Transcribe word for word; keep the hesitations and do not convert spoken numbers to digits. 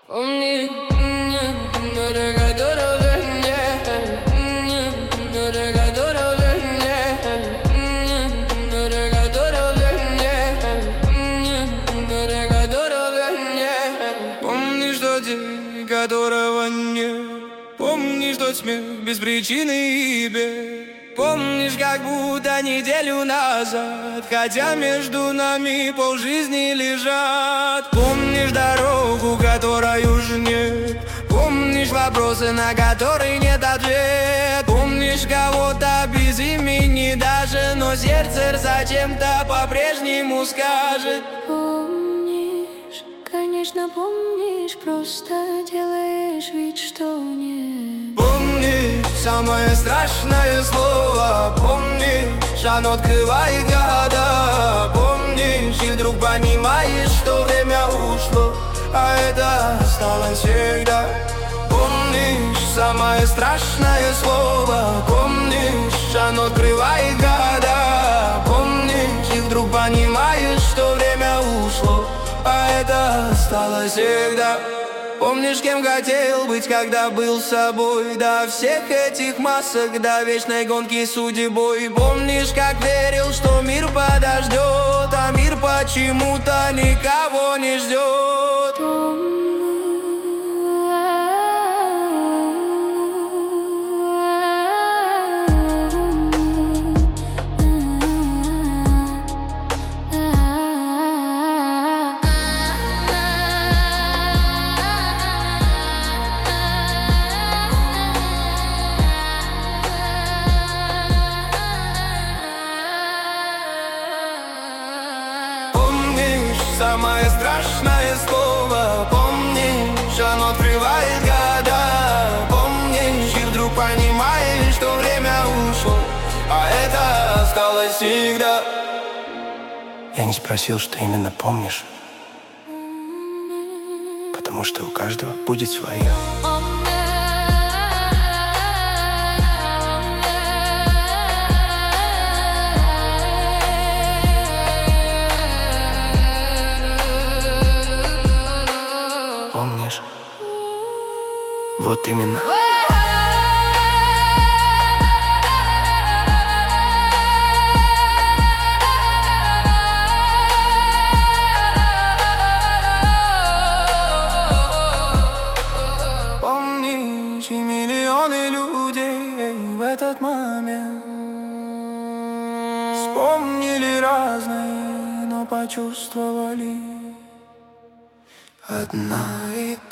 Помни, на которого нет, на которого нет, на которого нет, на которого нет. Помнишь тот день, которого нет. Помнишь тот смех без причины и бед. Помнишь, как будто неделю назад, хотя между нами полжизни лежат. Помнишь дорогу, которой уже нет. Помнишь вопросы, на которые нет ответ. Помнишь кого-то без имени даже, но сердце зачем-то по-прежнему скажет. Помнишь, конечно помнишь, просто делаешь вид, что нет. Помнишь самое страшное слово. Помнишь, оно открывает города. Помнишь, и вдруг понимаешь, что время ушло, а это осталось всегда. Помнишь самое страшное слово. Помнишь, оно открывает города. Помнишь, и вдруг понимаешь, что время ушло, а это осталось всегда. Помнишь, кем хотел быть, когда был собой? До всех этих масок, до вечной гонки судьбой. Помнишь, как верил, что мир подождет, а мир почему-то никого не ждет. Самое страшное слово. Помнишь, оно открывает города. Помнишь, и вдруг понимаешь, что время ушло, а это осталось всегда. Я не спросил, что именно помнишь, потому что у каждого будет свое. Помнишь? Вот именно. Помнишь, и миллионы людей в этот момент вспомнили разные, но почувствовали одна и